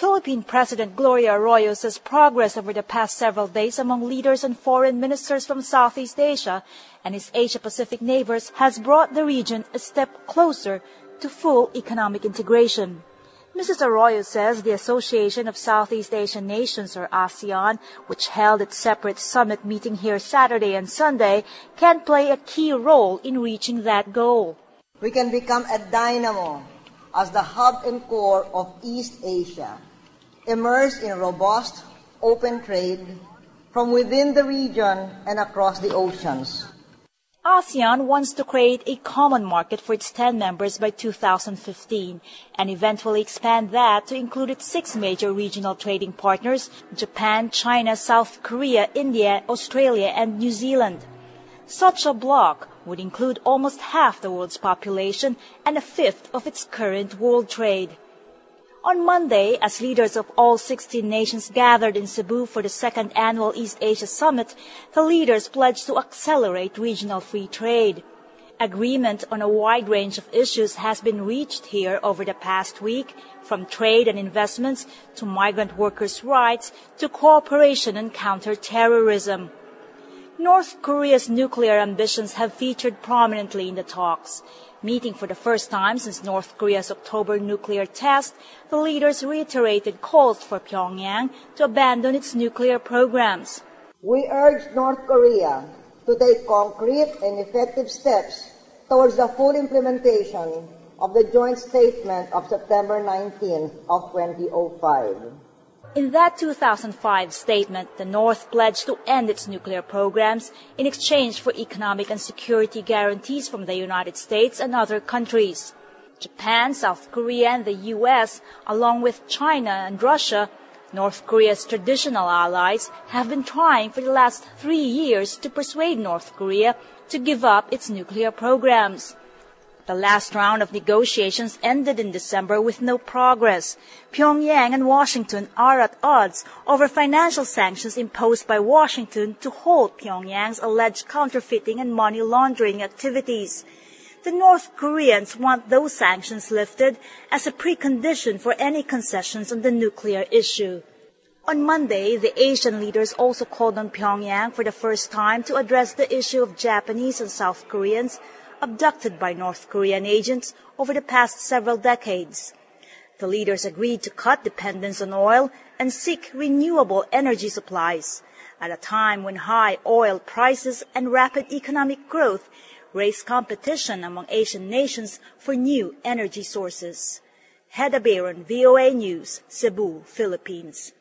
Philippine President Gloria Arroyo says progress over the past several days among leaders and foreign ministers from Southeast Asia and its Asia-Pacific neighbors has brought the region a step closer to full economic integration. Mrs. Arroyo says the Association of Southeast Asian Nations, or ASEAN, which held its separate summit meeting here Saturday and Sunday, can play a key role in reaching that goal. We can become a dynamo as the hub and core of East Asia, immersed in robust, open trade from within the region and across the oceans. ASEAN wants to create a common market for its 10 members by 2015 and eventually expand that to include its 6 major regional trading partners, Japan, China, South Korea, India, Australia, and New Zealand. Such a bloc would include almost half the world's population and a fifth of its current world trade. On Monday, as leaders of all 16 nations gathered in Cebu for the second annual East Asia Summit, the leaders pledged to accelerate regional free trade. Agreement on a wide range of issues has been reached here over the past week, from trade and investments to migrant workers' rights to cooperation and counter-terrorism. North Korea's nuclear ambitions have featured prominently in the talks. Meeting for the first time since North Korea's October nuclear test, the leaders reiterated calls for Pyongyang to abandon its nuclear programs. We urge North Korea to take concrete and effective steps towards the full implementation of the joint statement of September 19 of 2005. In that 2005 statement, the North pledged to end its nuclear programs in exchange for economic and security guarantees from the United States and other countries. Japan, South Korea, and the U.S., along with China and Russia, North Korea's traditional allies, have been trying for the last 3 years to persuade North Korea to give up its nuclear programs. The last round of negotiations ended in December with no progress. Pyongyang and Washington are at odds over financial sanctions imposed by Washington to halt Pyongyang's alleged counterfeiting and money laundering activities. The North Koreans want those sanctions lifted as a precondition for any concessions on the nuclear issue. On Monday, the Asian leaders also called on Pyongyang for the first time to address the issue of Japanese and South Koreans abducted by North Korean agents over the past several decades. The leaders agreed to cut dependence on oil and seek renewable energy supplies at a time when high oil prices and rapid economic growth raise competition among Asian nations for new energy sources. Heda Bayron, VOA News, Cebu, Philippines.